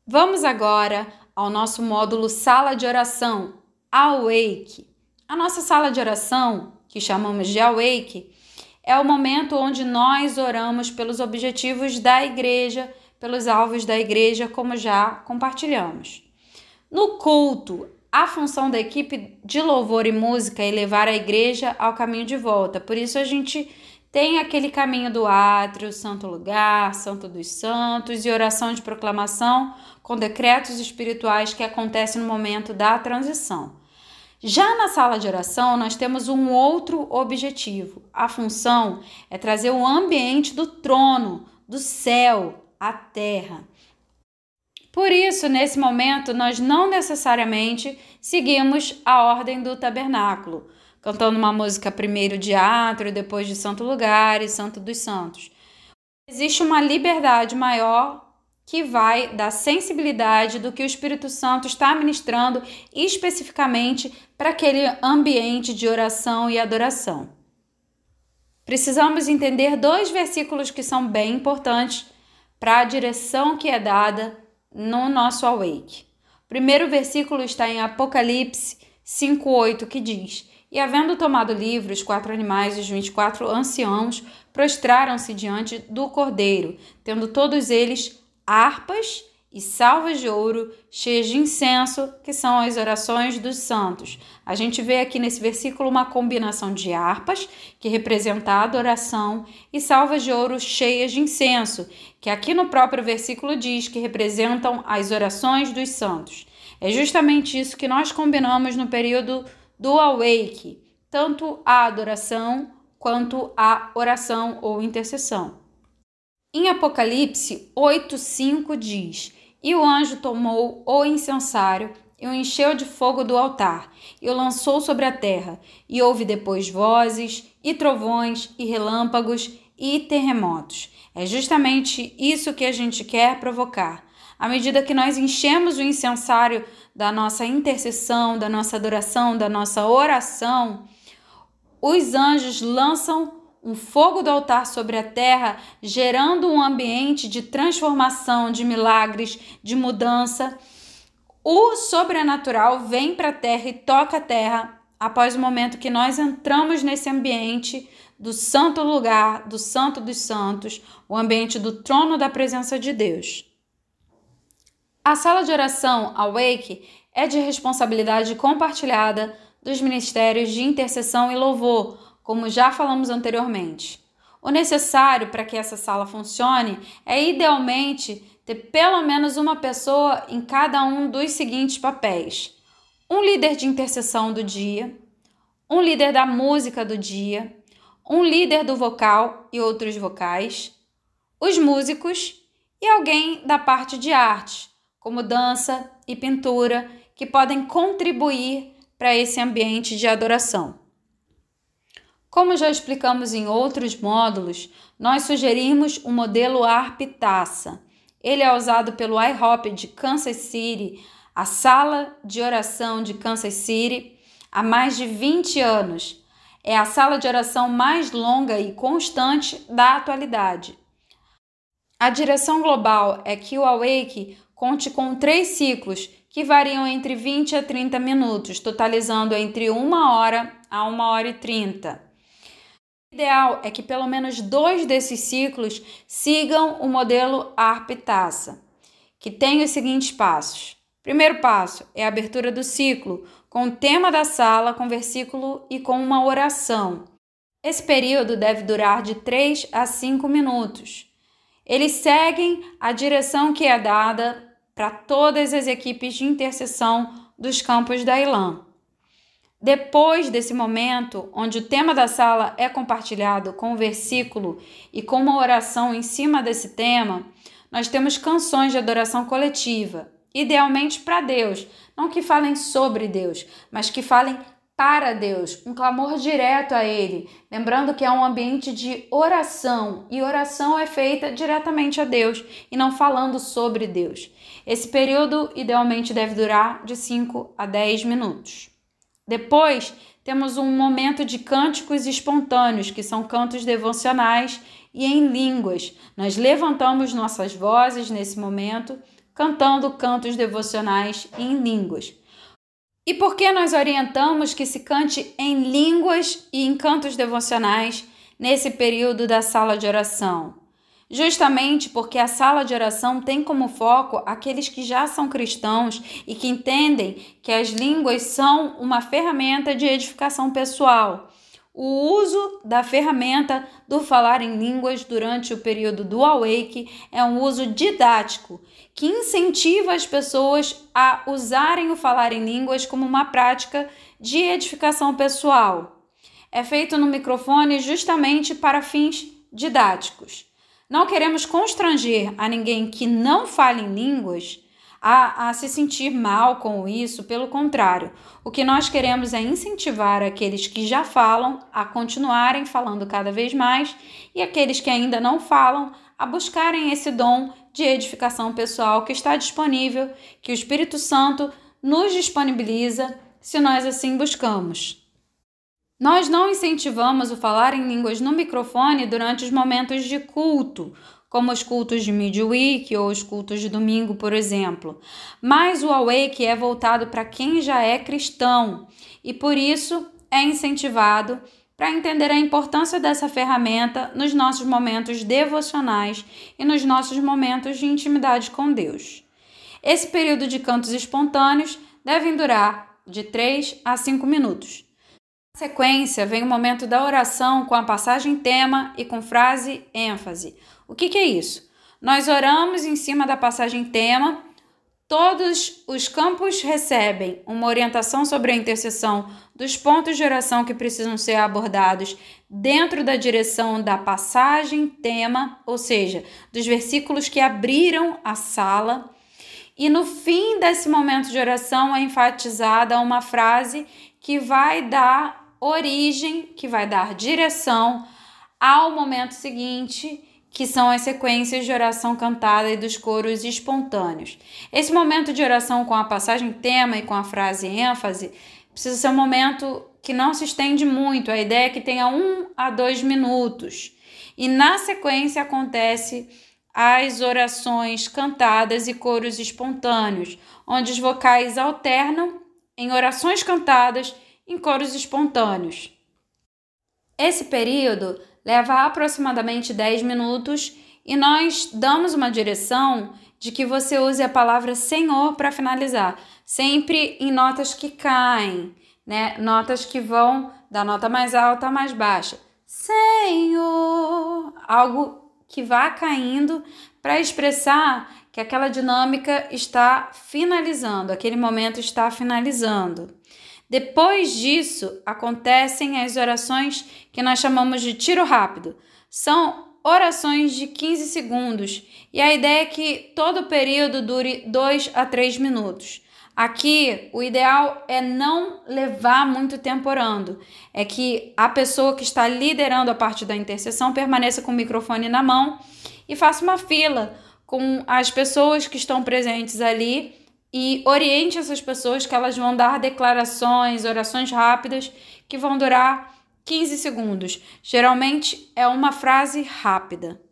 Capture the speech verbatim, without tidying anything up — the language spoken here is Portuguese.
Vamos agora ao nosso módulo Sala de Oração, Awake. A nossa sala de oração, que chamamos de Awake, é o momento onde nós oramos pelos objetivos da igreja, pelos alvos da igreja, como já compartilhamos. No culto, a função da equipe de louvor e música é levar a igreja ao caminho de volta. Por isso a gente tem aquele caminho do átrio, santo lugar, santo dos santos e oração de proclamação com decretos espirituais que acontecem no momento da transição. Já na sala de oração, nós temos um outro objetivo. A função é trazer o ambiente do trono, do céu, à terra. Por isso, nesse momento, nós não necessariamente seguimos a ordem do tabernáculo, cantando uma música primeiro de átrio, depois de santo lugar e santo dos santos. Existe uma liberdade maior que vai da sensibilidade do que o Espírito Santo está ministrando especificamente para aquele ambiente de oração e adoração. Precisamos entender dois versículos que são bem importantes para a direção que é dada no nosso Awake. O primeiro versículo está em Apocalipse cinco, oito, que diz: E havendo tomado livro, os quatro animais e os vinte e quatro anciãos prostraram-se diante do Cordeiro, tendo todos eles harpas e salvas de ouro cheias de incenso, que são as orações dos santos. A gente vê aqui nesse versículo uma combinação de harpas, que representa a adoração, e salvas de ouro cheias de incenso, que aqui no próprio versículo diz que representam as orações dos santos. É justamente isso que nós combinamos no período do Awake, tanto a adoração quanto a oração ou intercessão. Em Apocalipse oito, cinco diz: E o anjo tomou o incensário e o encheu de fogo do altar e o lançou sobre a terra, e houve depois vozes e trovões e relâmpagos e terremotos. É justamente isso que a gente quer provocar. À medida que nós enchemos o incensário da nossa intercessão, da nossa adoração, da nossa oração, os anjos lançam um fogo do altar sobre a terra, gerando um ambiente de transformação, de milagres, de mudança. O sobrenatural vem para a terra e toca a terra após o momento que nós entramos nesse ambiente do santo lugar, do santo dos santos, o ambiente do trono da presença de Deus. A sala de oração Awake é de responsabilidade compartilhada dos ministérios de intercessão e louvor, como já falamos anteriormente. O necessário para que essa sala funcione é, idealmente, ter pelo menos uma pessoa em cada um dos seguintes papéis: um líder de intercessão do dia, um líder da música do dia, um líder do vocal e outros vocais, os músicos e alguém da parte de arte, como dança e pintura, que podem contribuir para esse ambiente de adoração. Como já explicamos em outros módulos, nós sugerimos o modelo Harp-Taça. Ele é usado pelo I HOP de Kansas City, a sala de oração de Kansas City, há mais de vinte anos. É a sala de oração mais longa e constante da atualidade. A direção global é que o Awake conte com três ciclos que variam entre vinte a trinta minutos, totalizando entre uma hora a uma hora e trinta. O ideal é que pelo menos dois desses ciclos sigam o modelo Harp-Taça, que tem os seguintes passos. Primeiro passo é a abertura do ciclo, com o tema da sala, com versículo e com uma oração. Esse período deve durar de três a cinco minutos. Eles seguem a direção que é dada para todas as equipes de intercessão dos campos da I L A M. Depois desse momento, onde o tema da sala é compartilhado com o versículo e com uma oração em cima desse tema, nós temos canções de adoração coletiva, idealmente para Deus, não que falem sobre Deus, mas que falem para Deus, um clamor direto a Ele, lembrando que é um ambiente de oração, e oração é feita diretamente a Deus e não falando sobre Deus. Esse período idealmente deve durar de cinco a dez minutos. Depois, temos um momento de cânticos espontâneos, que são cantos devocionais e em línguas. Nós levantamos nossas vozes nesse momento cantando cantos devocionais em línguas. E por que nós orientamos que se cante em línguas e em cantos devocionais nesse período da sala de oração? Justamente porque a sala de oração tem como foco aqueles que já são cristãos e que entendem que as línguas são uma ferramenta de edificação pessoal. O uso da ferramenta do falar em línguas durante o período do Awake é um uso didático que incentiva as pessoas a usarem o falar em línguas como uma prática de edificação pessoal. É feito no microfone justamente para fins didáticos. Não queremos constranger a ninguém que não fale em línguas A, a se sentir mal com isso, pelo contrário, o que nós queremos é incentivar aqueles que já falam a continuarem falando cada vez mais e aqueles que ainda não falam a buscarem esse dom de edificação pessoal que está disponível, que o Espírito Santo nos disponibiliza se nós assim buscamos. Nós não incentivamos o falar em línguas no microfone durante os momentos de culto, como os cultos de midweek ou os cultos de domingo, por exemplo. Mas o Awake é voltado para quem já é cristão e, por isso, é incentivado para entender a importância dessa ferramenta nos nossos momentos devocionais e nos nossos momentos de intimidade com Deus. Esse período de cantos espontâneos devem durar de três a cinco minutos. Na sequência, vem o momento da oração com a passagem tema e com frase ênfase. O que, que é isso? Nós oramos em cima da passagem tema, todos os campos recebem uma orientação sobre a intercessão dos pontos de oração que precisam ser abordados dentro da direção da passagem tema, ou seja, dos versículos que abriram a sala. E no fim desse momento de oração é enfatizada uma frase que vai dar origem, que vai dar direção ao momento seguinte, que são as sequências de oração cantada e dos coros espontâneos. Esse momento de oração com a passagem tema e com a frase ênfase precisa ser um momento que não se estende muito, a ideia é que tenha um a dois minutos. E na sequência acontece as orações cantadas e coros espontâneos, onde os vocais alternam em orações cantadas em coros espontâneos. Esse período leva aproximadamente dez minutos e nós damos uma direção de que você use a palavra Senhor para finalizar, sempre em notas que caem, né? Notas que vão da nota mais alta à mais baixa. Senhor! Algo que vá caindo para expressar que aquela dinâmica está finalizando, aquele momento está finalizando. Depois disso, acontecem as orações que nós chamamos de tiro rápido. São orações de quinze segundos e a ideia é que todo o período dure dois a três minutos. Aqui, o ideal é não levar muito tempo orando. É que a pessoa que está liderando a parte da intercessão permaneça com o microfone na mão e faça uma fila com as pessoas que estão presentes ali e oriente essas pessoas que elas vão dar declarações, orações rápidas que vão durar quinze segundos. Geralmente é uma frase rápida.